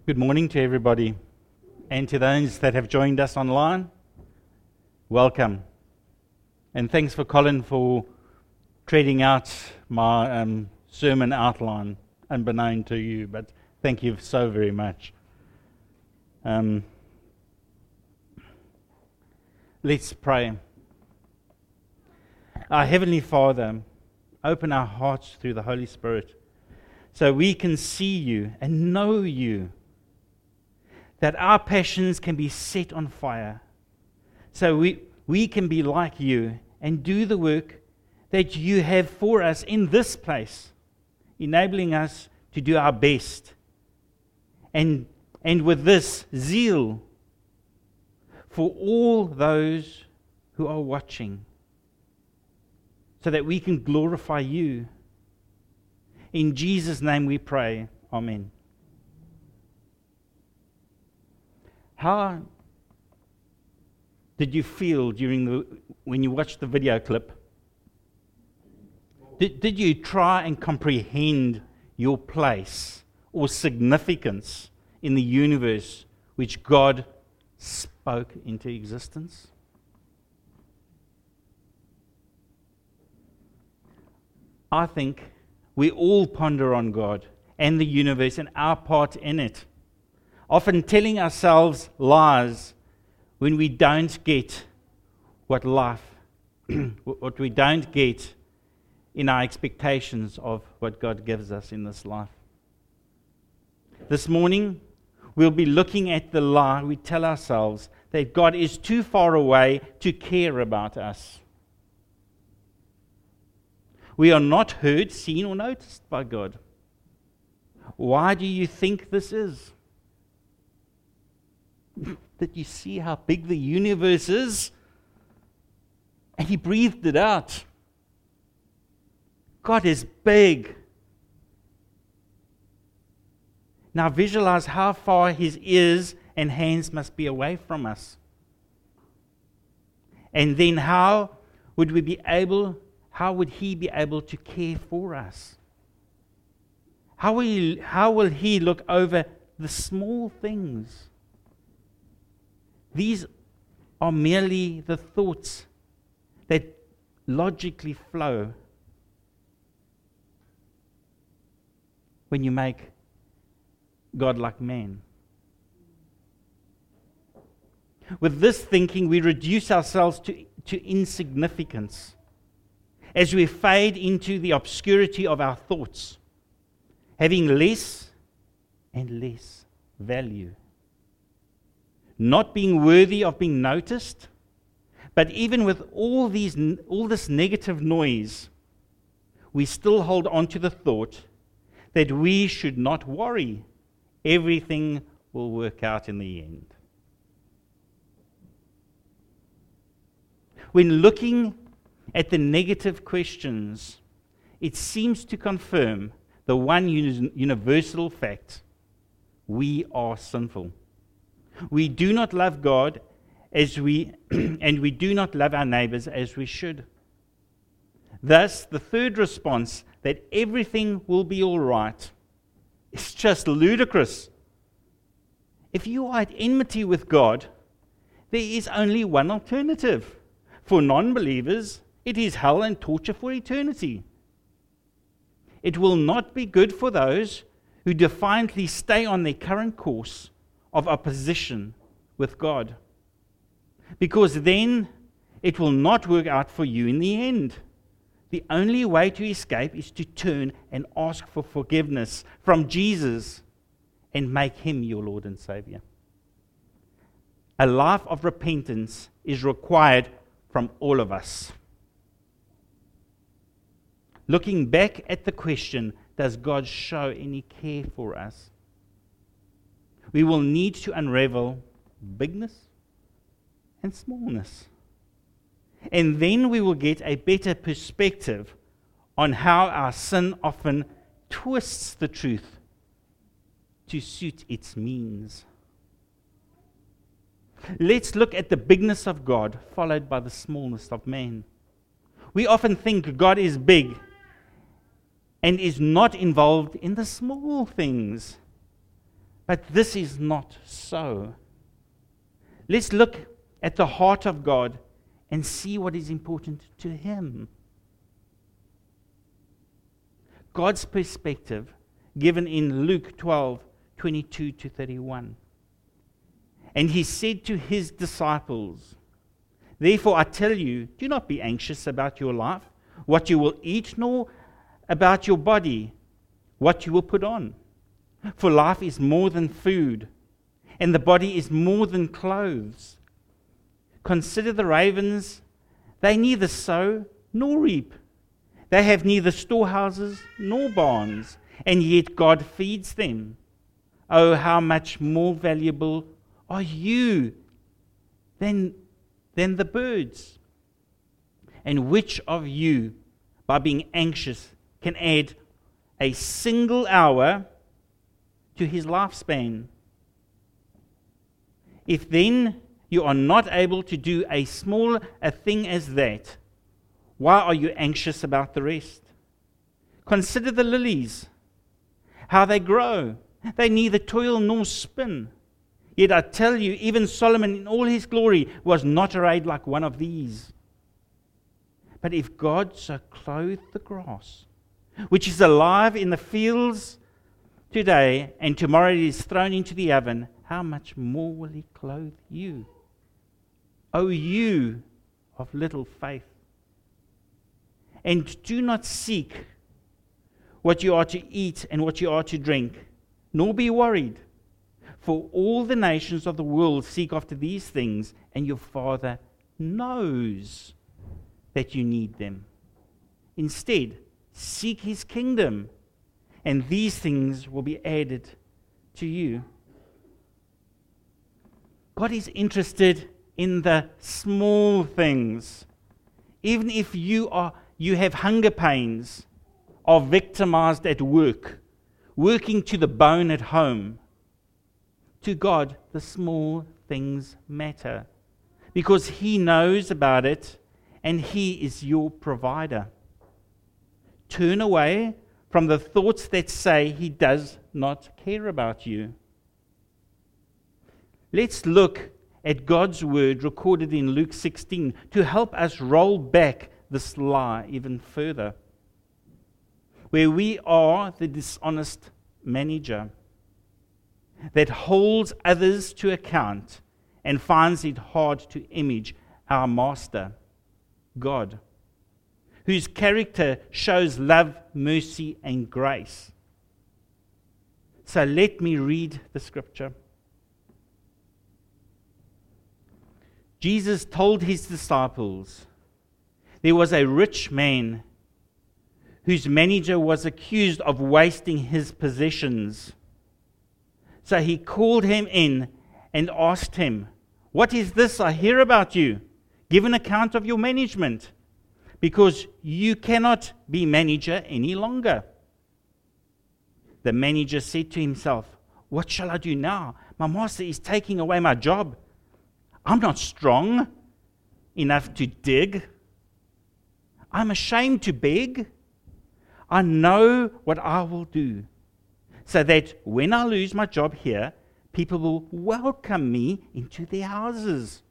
Good morning to everybody, and to those that have joined us online. Welcome. And thanks for Colin for treading out my sermon outline, unbeknown to you, but thank you so very much. Let's pray. Our Heavenly Father, open our hearts through the Holy Spirit so we can see you and know you, that our passions can be set on fire, so we can be like you and do the work that you have for us in this place, enabling us to do our best. And with this zeal for all those who are watching, so that we can glorify you. In Jesus' name we pray. Amen. How did you feel when you watched the video clip? Did you try and comprehend your place or significance in the universe which God spoke into existence? I think we all ponder on God and the universe and our part in it, often telling ourselves lies when we don't get what we don't get in our expectations of what God gives us in this life. This morning, we'll be looking at the lie we tell ourselves that God is too far away to care about us. We are not heard, seen, or noticed by God. Why do you think this is? Did you see how big the universe is? And He breathed it out. God is big. Now visualize how far His ears and hands must be away from us. And then how would He be able to care for us? How will He look over the small things? These are merely the thoughts that logically flow when you make God like man. With this thinking, we reduce ourselves to insignificance as we fade into the obscurity of our thoughts, having less and less value. Not being worthy of being noticed, but even with all this negative noise, we still hold on to the thought that we should not worry. Everything will work out in the end. When looking at the negative questions, it seems to confirm the one universal fact: we are sinful. We do not love God and we do not love our neighbors as we should. Thus, the third response, that everything will be all right, is just ludicrous. If you are at enmity with God, there is only one alternative. For non-believers, it is hell and torture for eternity. It will not be good for those who defiantly stay on their current course of opposition with God, because then it will not work out for you in the end. The only way to escape is to turn and ask for forgiveness from Jesus and make Him your Lord and Savior. A life of repentance is required from all of us. Looking back at the question, does God show any care for us? We will need to unravel bigness and smallness. And then we will get a better perspective on how our sin often twists the truth to suit its means. Let's look at the bigness of God, followed by the smallness of man. We often think God is big and is not involved in the small things. But this is not so. Let's look at the heart of God and see what is important to Him. God's perspective given in Luke 12:22-31. And He said to His disciples, "Therefore I tell you, do not be anxious about your life, what you will eat, nor about your body, what you will put on. For life is more than food, and the body is more than clothes. Consider the ravens, they neither sow nor reap. They have neither storehouses nor barns, and yet God feeds them. Oh, how much more valuable are you than the birds? And which of you, by being anxious, can add a single hour to his lifespan? If then you are not able to do a small a thing as that, why are you anxious about the rest? Consider the lilies, how they grow. They neither toil nor spin. Yet I tell you, even Solomon in all his glory was not arrayed like one of these. But if God so clothed the grass, which is alive in the fields today, and tomorrow it is thrown into the oven, how much more will He clothe you? O you of little faith. And do not seek what you are to eat and what you are to drink, nor be worried. For all the nations of the world seek after these things, and your Father knows that you need them. Instead, seek His kingdom, and these things will be added to you. God is interested in the small things. Even if you have hunger pains, are victimized at work, working to the bone at home, to God, the small things matter, because He knows about it and He is your provider. Turn away from the thoughts that say He does not care about you. Let's look at God's word recorded in Luke 16 to help us roll back this lie even further, where we are the dishonest manager that holds others to account and finds it hard to image our master, God, whose character shows love, mercy, and grace. So let me read the scripture. Jesus told His disciples, there was a rich man whose manager was accused of wasting his possessions. So He called him in and asked him, "What is this I hear about you? Give an account of your management, because you cannot be manager any longer." The manager said to himself, "What shall I do now? My master is taking away my job. I'm not strong enough to dig. I'm ashamed to beg. I know what I will do, so that when I lose my job here, people will welcome me into their houses."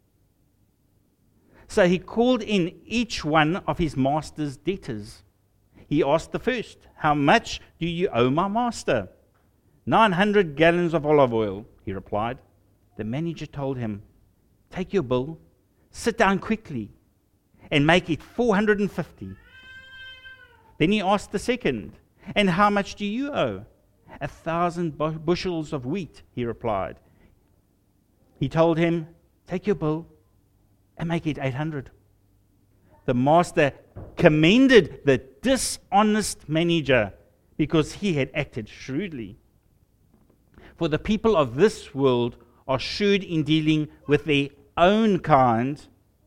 So he called in each one of his master's debtors. He asked the first, "How much do you owe my master?" 900 gallons of olive oil, he replied. The manager told him, "Take your bill, sit down quickly, and make it 450. Then he asked the second, "And how much do you owe?" 1,000 bushels of wheat, he replied. He told him, "Take your bill and make it 800. The master commended the dishonest manager because he had acted shrewdly. For the people of this world are shrewd in dealing with their own kind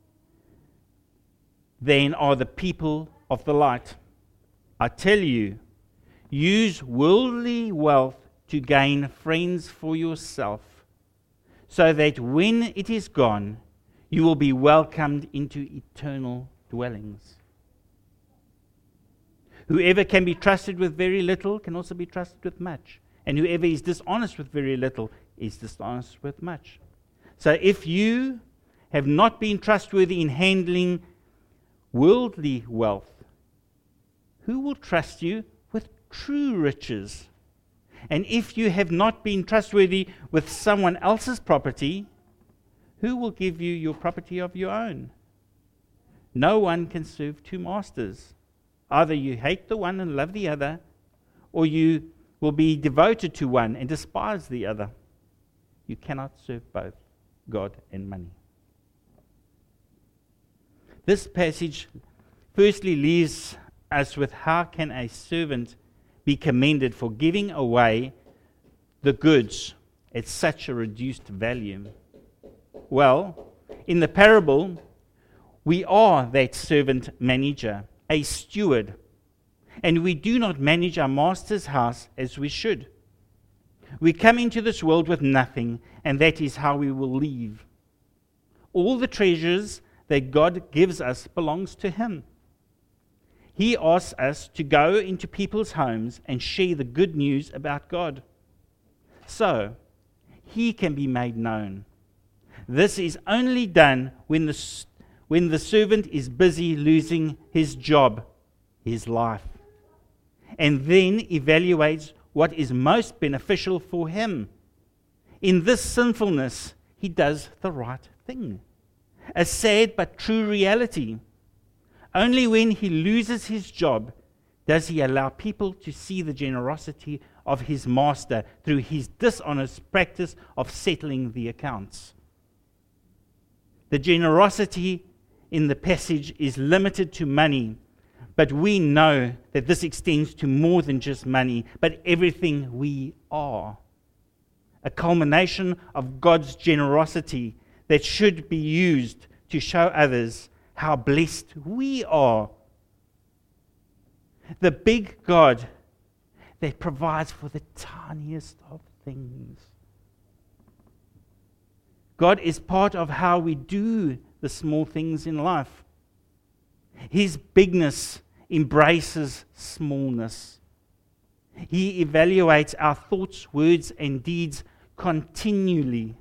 than are the people of the light. I tell you, use worldly wealth to gain friends for yourself, so that when it is gone, you will be welcomed into eternal dwellings. Whoever can be trusted with very little can also be trusted with much, And whoever is dishonest with very little is dishonest with much. So if you have not been trustworthy in handling worldly wealth, who will trust you with true riches? And if you have not been trustworthy with someone else's property, who will give you your property of your own? No one can serve two masters. Either you hate the one and love the other, or you will be devoted to one and despise the other. You cannot serve both God and money. This passage firstly leaves us with how can a servant be commended for giving away the goods at such a reduced value. Well, in the parable, we are that servant manager, a steward, and we do not manage our master's house as we should. We come into this world with nothing, and that is how we will leave. All the treasures that God gives us belongs to Him. He asks us to go into people's homes and share the good news about God, so He can be made known. This is only done when the servant is busy losing his job, his life, and then evaluates what is most beneficial for him. In this sinfulness, he does the right thing. A sad but true reality. Only when he loses his job does he allow people to see the generosity of his master through his dishonest practice of settling the accounts. The generosity in the passage is limited to money, but we know that this extends to more than just money, but everything we are. A culmination of God's generosity that should be used to show others how blessed we are. The big God that provides for the tiniest of things. God is part of how we do the small things in life. His bigness embraces smallness. He evaluates our thoughts, words, and deeds continually.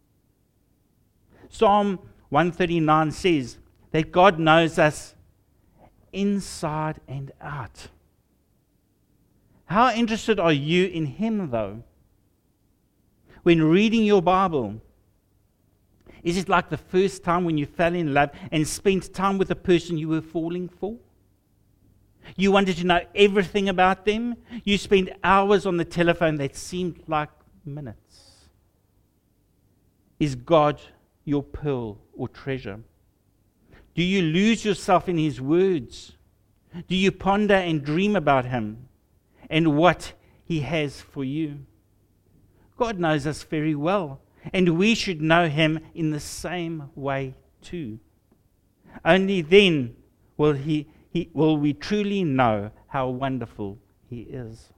Psalm 139 says that God knows us inside and out. How interested are you in Him, though? When reading your Bible, is it like the first time when you fell in love and spent time with the person you were falling for? You wanted to know everything about them. You spent hours on the telephone that seemed like minutes. Is God your pearl or treasure? Do you lose yourself in His words? Do you ponder and dream about Him and what He has for you? God knows us very well, and we should know Him in the same way too. Only then will we truly know how wonderful He is.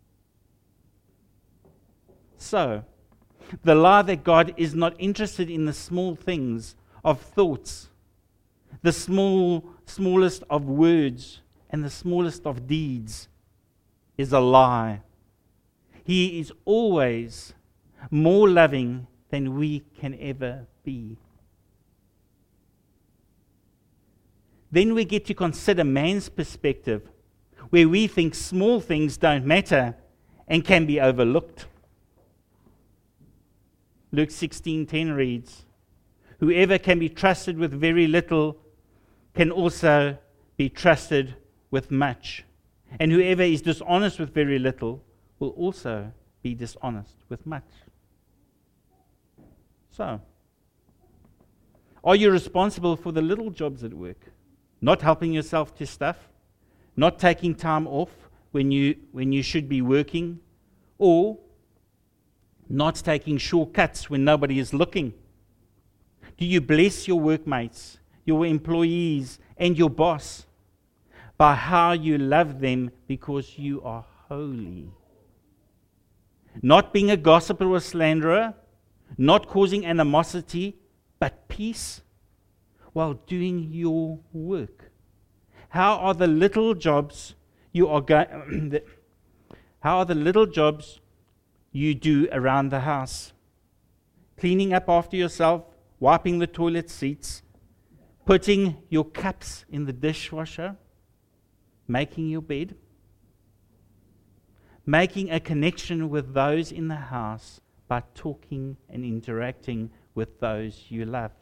So, the lie that God is not interested in the small things of thoughts, the smallest of words, and the smallest of deeds is a lie. He is always more loving than we can ever be. Then we get to consider man's perspective, where we think small things don't matter and can be overlooked. Luke 16:10 reads, "Whoever can be trusted with very little can also be trusted with much. And whoever is dishonest with very little will also be dishonest with much." So, are you responsible for the little jobs at work? Not helping yourself to stuff? Not taking time off when you should be working? Or not taking shortcuts when nobody is looking? Do you bless your workmates, your employees, and your boss by how you love them because you are holy? Not being a gossiper or a slanderer, not causing animosity, but peace while doing your work. How are the little jobs you do around the house. Cleaning up after yourself, wiping the toilet seats, putting your cups in the dishwasher, making your bed, making a connection with those in the house by talking and interacting with those you love.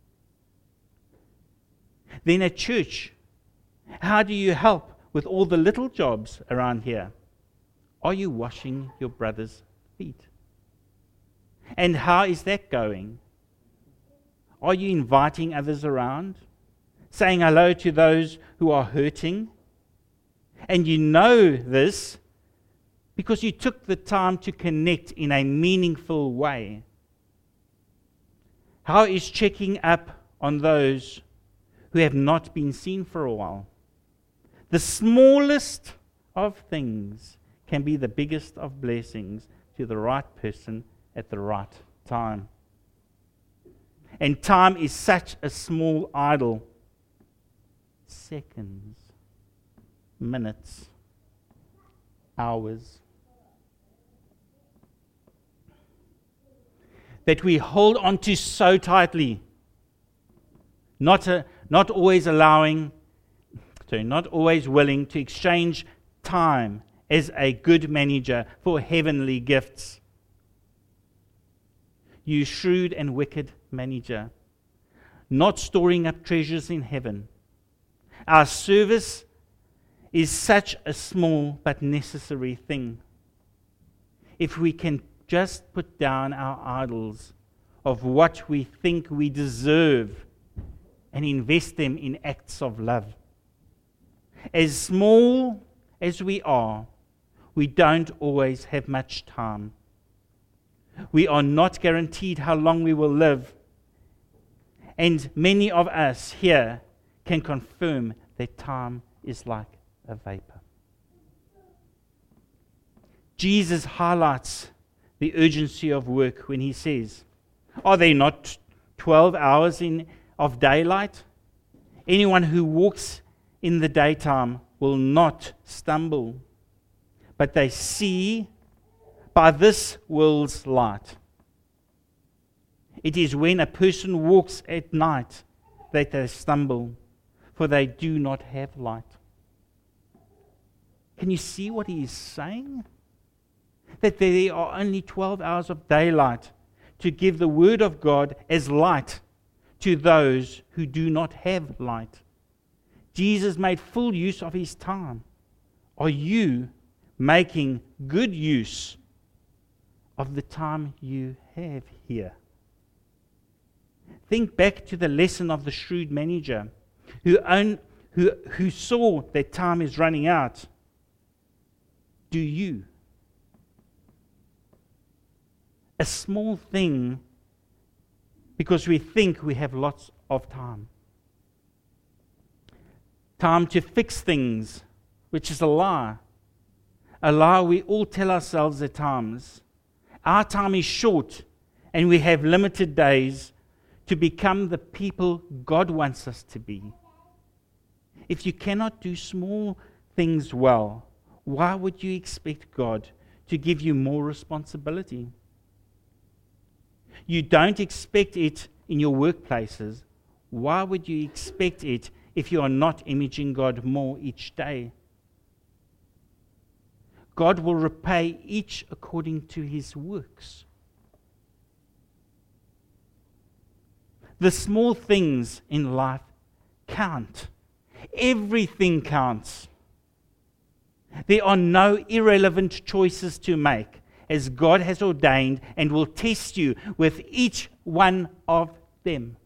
Then at church, how do you help with all the little jobs around here? Are you washing your brother's feet? And how is that going? Are you inviting others around? Saying hello to those who are hurting? And you know this because you took the time to connect in a meaningful way. How is checking up on those who have not been seen for a while? The smallest of things can be the biggest of blessings to the right person at the right time. And time is such a small idol. Seconds, minutes, hours, that we hold on to so tightly, not always willing to exchange time as a good manager for heavenly gifts. You shrewd and wicked manager, not storing up treasures in heaven. Our service is such a small but necessary thing. If we can just put down our idols of what we think we deserve and invest them in acts of love. As small as we are, we don't always have much time. We are not guaranteed how long we will live. And many of us here can confirm that time is like a vapor. Jesus highlights the urgency of work when he says, are there not 12 hours of daylight? Anyone who walks in the daytime will not stumble, but they see by this world's light. It is when a person walks at night that they stumble, for they do not have light. Can you see what he is saying? That there are only 12 hours of daylight to give the word of God as light to those who do not have light. Jesus made full use of his time. Are you making good use of the time you have here? Think back to the lesson of the shrewd manager who saw that time is running out. Do you? A small thing because we think we have lots of time. Time to fix things, which is a lie. A lie we all tell ourselves at times. Our time is short and we have limited days to become the people God wants us to be. If you cannot do small things well, why would you expect God to give you more responsibility? You don't expect it in your workplaces. Why would you expect it if you are not imaging God more each day? God will repay each according to his works. The small things in life count. Everything counts. There are no irrelevant choices to make, as God has ordained and will test you with each one of them.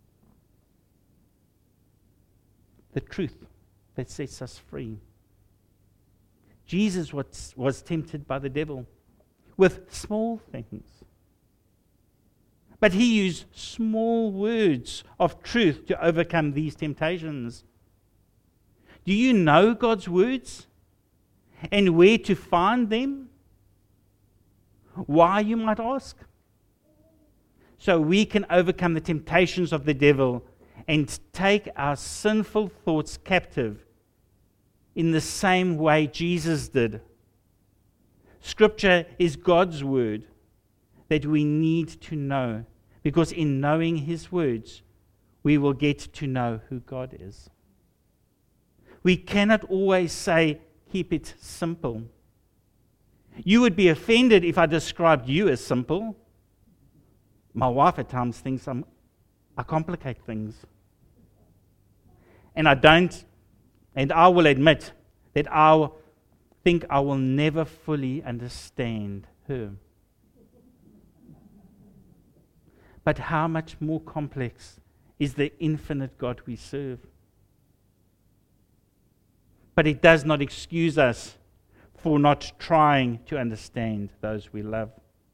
The truth that sets us free. Jesus was tempted by the devil with small things. But he used small words of truth to overcome these temptations. Do you know God's words and where to find them? Why, you might ask? So we can overcome the temptations of the devil and take our sinful thoughts captive in the same way Jesus did, Scripture is God's word that we need to know, because in knowing His words, we will get to know who God is. We cannot always say, keep it simple. You would be offended if I described you as simple. My wife at times thinks I complicate things. And I don't, and I will admit that I think I will never fully understand her. But how much more complex is the infinite God we serve? But it does not excuse us for not trying to understand those we love.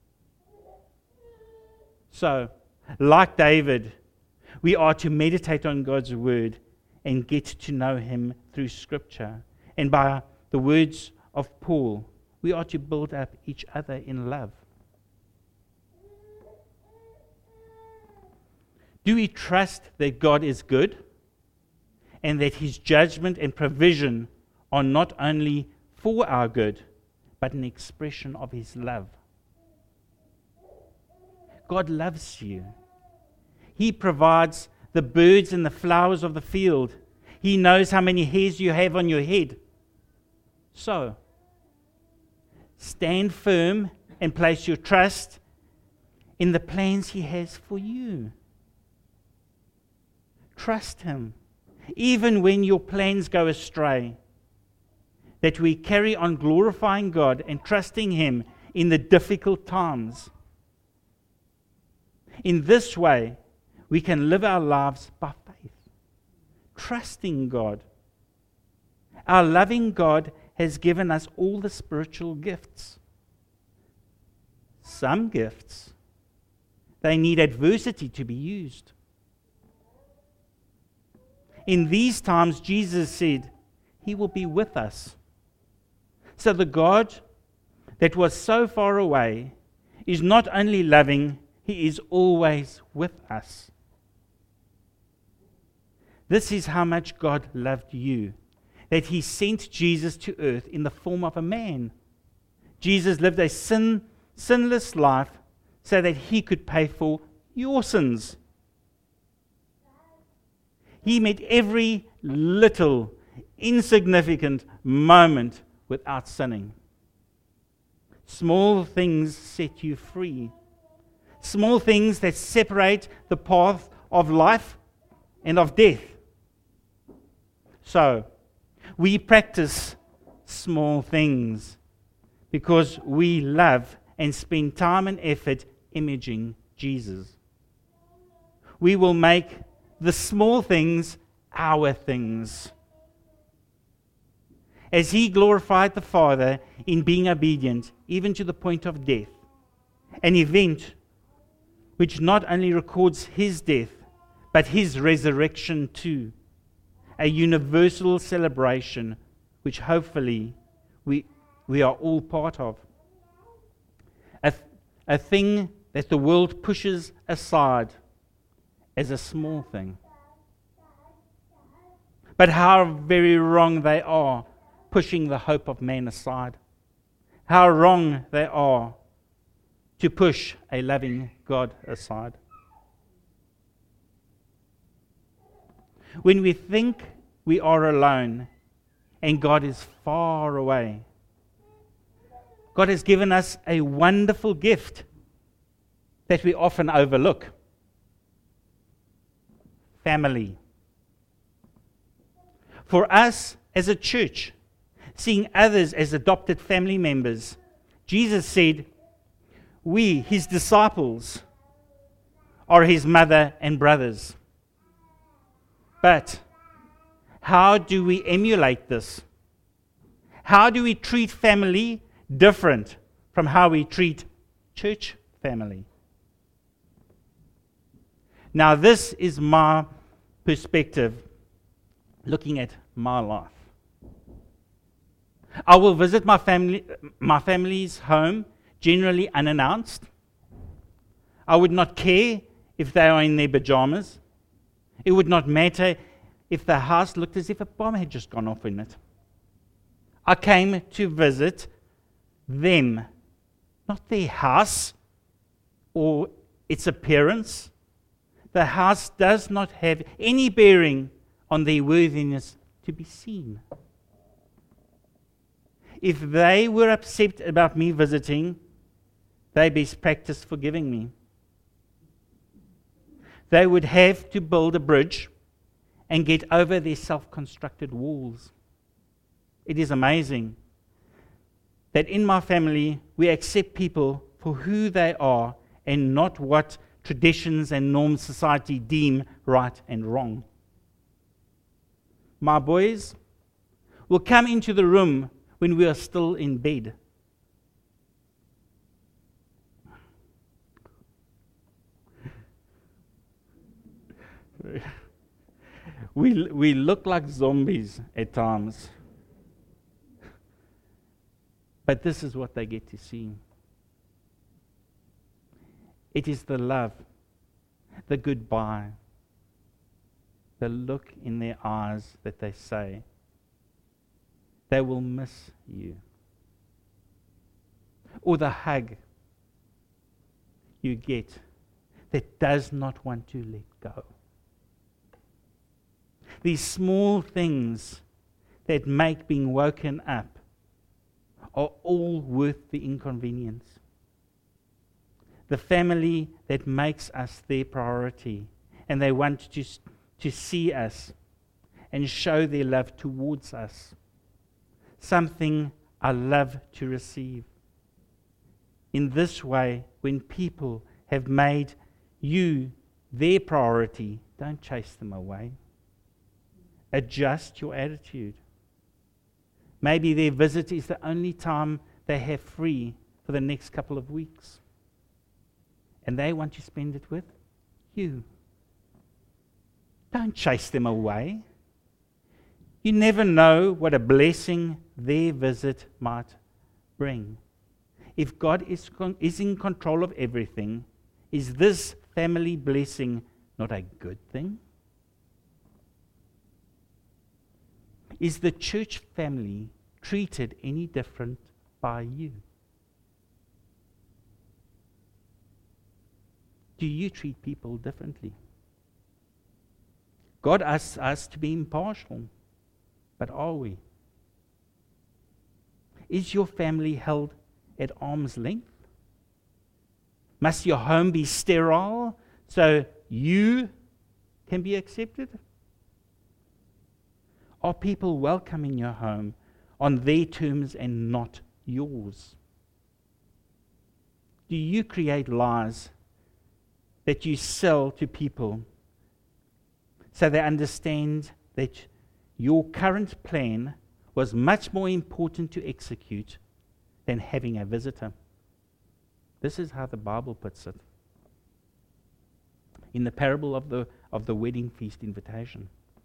So, like David, we are to meditate on God's word and get to know Him through Scripture. And by the words of Paul, we are to build up each other in love. Do we trust that God is good and that His judgment and provision are not only for our good, but an expression of His love? God loves you. He provides the birds and the flowers of the field. He knows how many hairs you have on your head. So, stand firm and place your trust in the plans He has for you. Trust Him, even when your plans go astray, that we carry on glorifying God and trusting Him in the difficult times. In this way, we can live our lives by faith, trusting God. Our loving God has given us all the spiritual gifts. Some gifts, they need adversity to be used. In these times, Jesus said, He will be with us. So the God that was so far away is not only loving, He is always with us. This is how much God loved you, that He sent Jesus to earth in the form of a man. Jesus lived a sinless life so that He could pay for your sins. He met every little, insignificant moment without sinning. Small things set you free. Small things that separate the path of life and of death. So, we practice small things because we love and spend time and effort imaging Jesus. We will make the small things our things. As He glorified the Father in being obedient, even to the point of death, an event which not only records His death, but His resurrection too, a universal celebration which hopefully we are all part of. A thing that the world pushes aside as a small thing. But how very wrong they are pushing the hope of man aside. How wrong they are to push a loving God aside. When we think we are alone and God is far away, God has given us a wonderful gift that we often overlook. Family. For us as a church, seeing others as adopted family members, Jesus said, we, His disciples, are His mother and brothers. But how do we emulate this? How do we treat family different from how we treat church family? Now, this is my perspective looking at my life. I will visit my family's home, generally unannounced. I would not care if they are in their pajamas. It would not matter if the house looked as if a bomb had just gone off in it. I came to visit them, not their house or its appearance. The house does not have any bearing on their worthiness to be seen. If they were upset about me visiting, they best practice forgiving me. They would have to build a bridge and get over their self-constructed walls. It is amazing that in my family we accept people for who they are and not what traditions and norms society deem right and wrong. My boys will come into the room when we are still in bed. We look like zombies at times. But this is what they get to see. It is the love, the goodbye, the look in their eyes that they say, they will miss you. Or the hug you get that does not want to let go. These small things that make being woken up are all worth the inconvenience. The family that makes us their priority, and they want to see us and show their love towards us. Something I love to receive. In this way, when people have made you their priority, don't chase them away. Adjust your attitude. Maybe their visit is the only time they have free for the next couple of weeks. And they want to spend it with you. Don't chase them away. You never know what a blessing their visit might bring. If God is in control of everything, is this family blessing not a good thing? Is the church family treated any different by you? Do you treat people differently? God asks us to be impartial, but are we? Is your family held at arm's length? Must your home be sterile so you can be accepted? Are people welcome in your home on their terms and not yours? Do you create lies that you sell to people so they understand that your current plan was much more important to execute than having a visitor? This is how the Bible puts it. In the parable of the wedding feast invitation.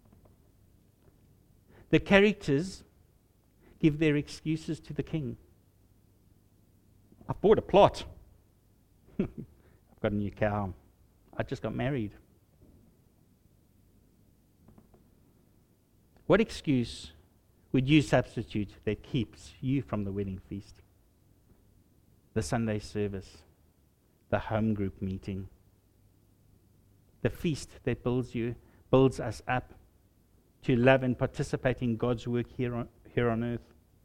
The characters give their excuses to the king. I've bought a plot. I've got a new cow. I just got married. What excuse would you substitute that keeps you from the wedding feast? The Sunday service, the home group meeting, the feast that builds us up to love and participate in God's work here on earth.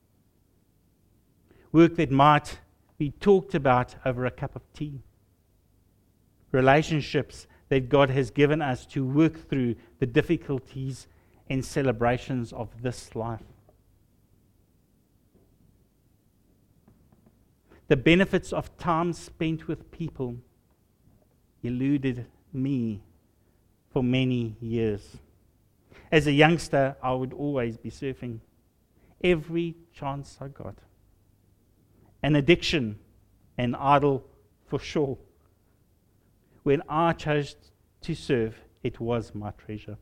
Work that might be talked about over a cup of tea. Relationships that God has given us to work through the difficulties and celebrations of this life. The benefits of time spent with people eluded me for many years. As a youngster, I would always be surfing every chance I got. An addiction, an idol for sure. When I chose to surf, it was my treasure.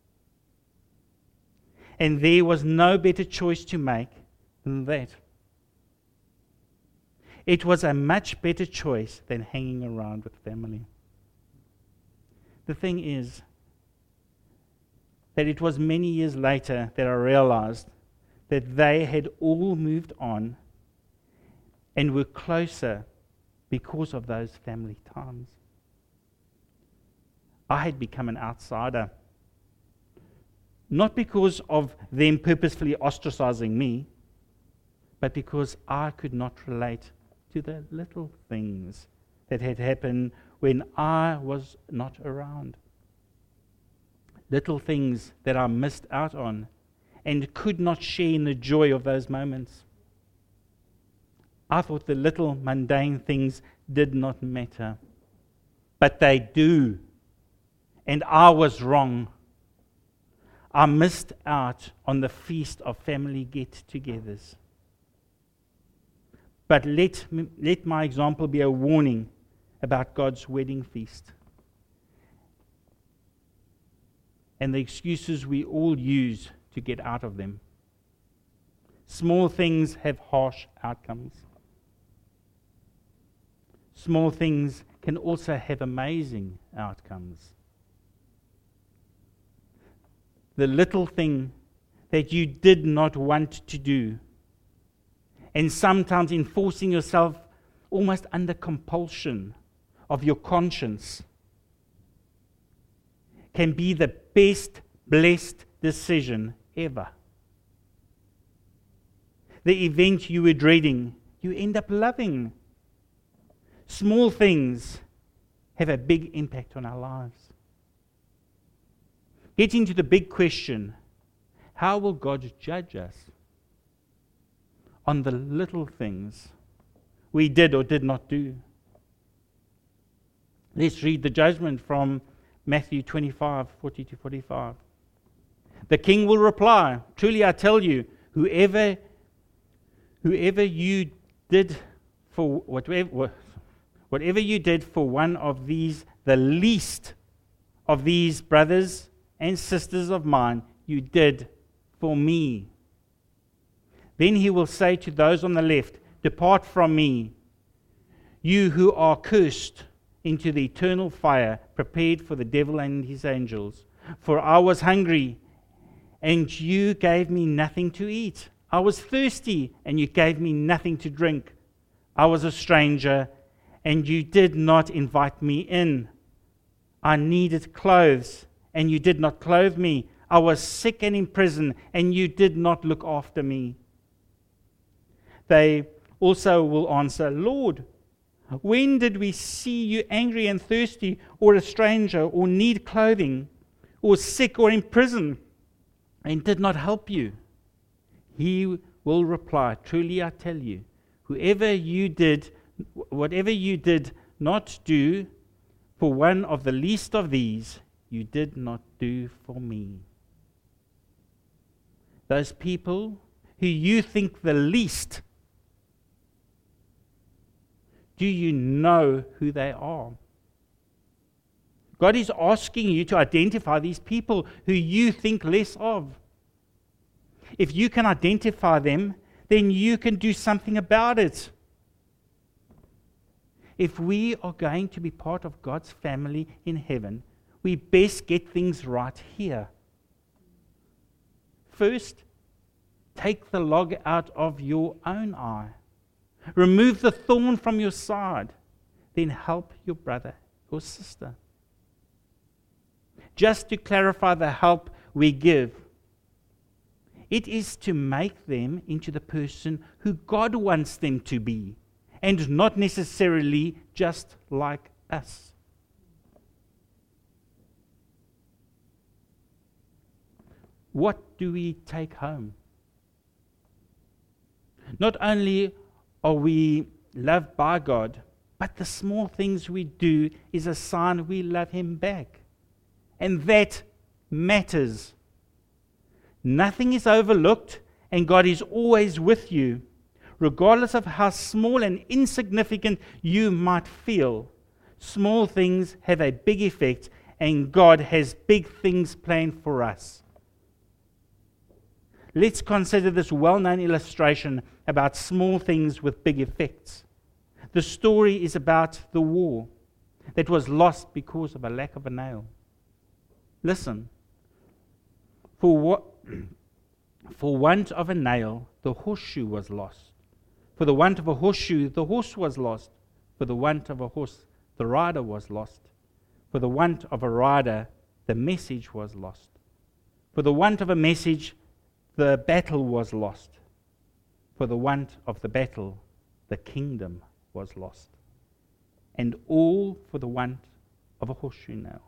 And there was no better choice to make than that. It was a much better choice than hanging around with family. The thing is that it was many years later that I realized that they had all moved on and were closer because of those family times. I had become an outsider, not because of them purposefully ostracizing me, but because I could not relate to the little things that had happened when I was not around. Little things that I missed out on and could not share in the joy of those moments. I thought the little mundane things did not matter, but they do. And I was wrong. I missed out on the feast of family get-togethers. But let my example be a warning about God's wedding feast and the excuses we all use to get out of them. Small things have harsh outcomes. Small things can also have amazing outcomes. The little thing that you did not want to do, and sometimes enforcing yourself almost under compulsion of your conscience, can be the best blessed decision ever. The event you were dreading, you end up loving. Small things have a big impact on our lives. Getting to the big question, how will God judge us on the little things we did or did not do? Let's read the judgment from Matthew 25:40-45. The king will reply, "Truly I tell you, whatever you did for one of these, the least of these brothers and sisters of mine, you did for me." Then he will say to those on the left, "Depart from me, you who are cursed, into the eternal fire prepared for the devil and his angels. For I was hungry, and you gave me nothing to eat. I was thirsty, and you gave me nothing to drink. I was a stranger, and you did not invite me in. I needed clothes, and you did not clothe me. I was sick and in prison, and you did not look after me." They also will answer, "Lord, when did we see you angry and thirsty, or a stranger, or need clothing, or sick or in prison, and did not help you?" He will reply, "Truly I tell you, whatever you did not do for one of the least of these, you did not do for me." Those people who you think the least, do you know who they are? God is asking you to identify these people who you think less of. If you can identify them, then you can do something about it. If we are going to be part of God's family in heaven, we best get things right here. First, take the log out of your own eye. Remove the thorn from your side. Then help your brother or sister. Just to clarify the help we give, it is to make them into the person who God wants them to be, and not necessarily just like us. What do we take home? Not only are we loved by God, but the small things we do is a sign we love Him back. And that matters. Nothing is overlooked, and God is always with you. Regardless of how small and insignificant you might feel, small things have a big effect, and God has big things planned for us. Let's consider this well-known illustration about small things with big effects. The story is about the war that was lost because of a lack of a nail. Listen. For want of a nail, the horseshoe was lost. For the want of a horseshoe, the horse was lost. For the want of a horse, the rider was lost. For the want of a rider, the message was lost. For the want of a message, the battle was lost. For the want of the battle, the kingdom was lost. And all for the want of a horseshoe nail.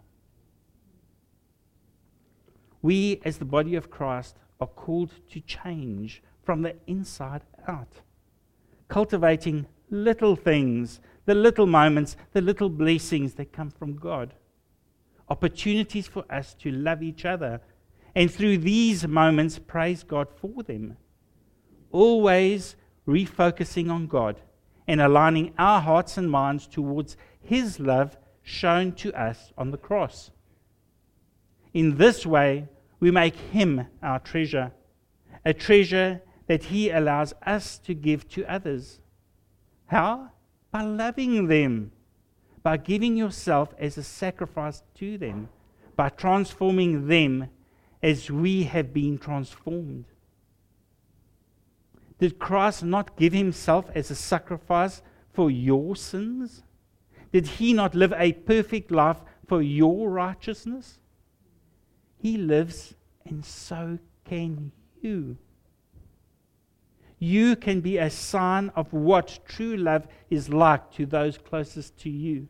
We, as the body of Christ, are called to change from the inside out, cultivating little things, the little moments, the little blessings that come from God, opportunities for us to love each other, and through these moments praise God for them, always refocusing on God and aligning our hearts and minds towards His love shown to us on the cross. In this way, we make Him our treasure, a treasure that He allows us to give to others. How? By loving them, by giving yourself as a sacrifice to them, by transforming them as we have been transformed. Did Christ not give Himself as a sacrifice for your sins? Did He not live a perfect life for your righteousness? He lives, and so can you. You can be a sign of what true love is like to those closest to you.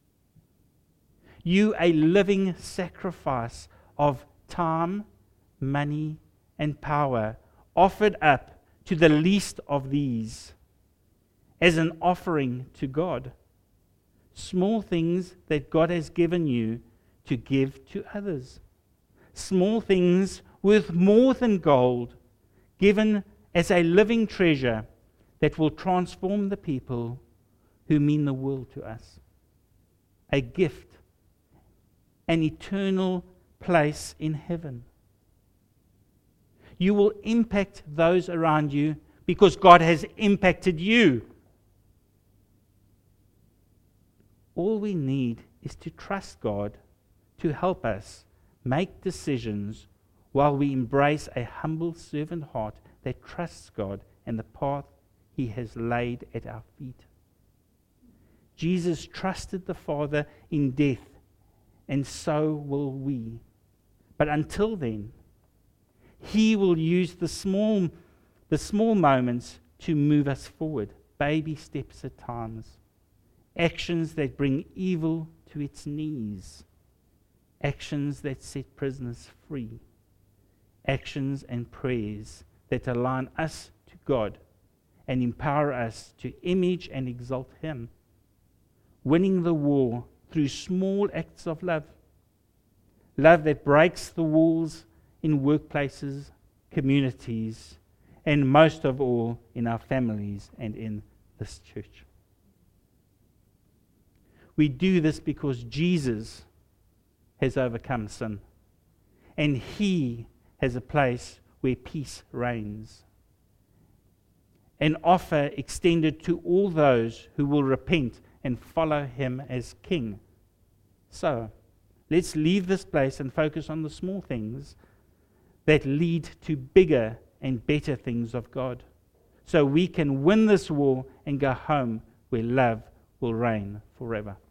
You, a living sacrifice of time, money, and power, offered up to the least of these as an offering to God. Small things that God has given you to give to others. Small things worth more than gold, given as a living treasure that will transform the people who mean the world to us. A gift, an eternal place in heaven. You will impact those around you because God has impacted you. All we need is to trust God to help us make decisions while we embrace a humble servant heart that trusts God and the path He has laid at our feet. Jesus trusted the Father in death, and so will we. But until then, He will use the small moments to move us forward, baby steps at times, actions that bring evil to its knees, actions that set prisoners free, actions and prayers that align us to God and empower us to image and exalt Him, winning the war through small acts of love, love that breaks the walls in workplaces, communities, and most of all in our families and in this church. We do this because Jesus has overcome sin, and He has a place where peace reigns. An offer extended to all those who will repent and follow Him as King. So, let's leave this place and focus on the small things that lead to bigger and better things of God, so we can win this war and go home where love will reign forever.